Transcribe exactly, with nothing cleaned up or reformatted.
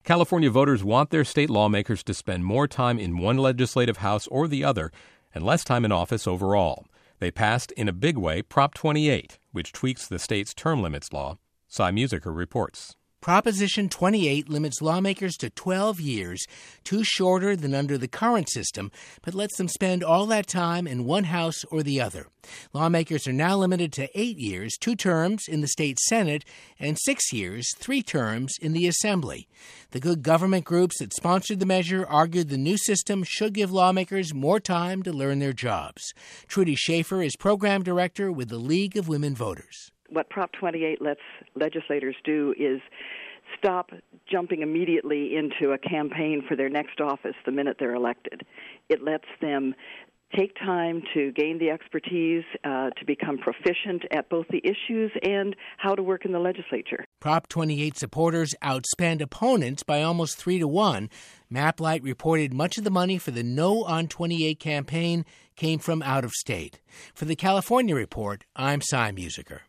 California voters want their state lawmakers to spend more time in one legislative house or the other and less time in office overall. They passed, in a big way, Prop twenty-eight, which tweaks the state's term limits law. Cy Musiker reports. Proposition twenty-eight limits lawmakers to twelve years, two shorter than under the current system, but lets them spend all that time in one house or the other. Lawmakers are now limited to eight years, two terms in the state Senate, and six years, three terms in the Assembly. The good government groups that sponsored the measure argued the new system should give lawmakers more time to learn their jobs. Trudy Schaefer is program director with the League of Women Voters. What Prop twenty-eight lets legislators do is stop jumping immediately into a campaign for their next office the minute they're elected. It lets them take time to gain the expertise, uh, to become proficient at both the issues and how to work in the legislature. Prop twenty-eight supporters outspend opponents by almost three to one. MapLight reported much of the money for the No on twenty-eight campaign came from out of state. For the California Report, I'm Cy Musiker.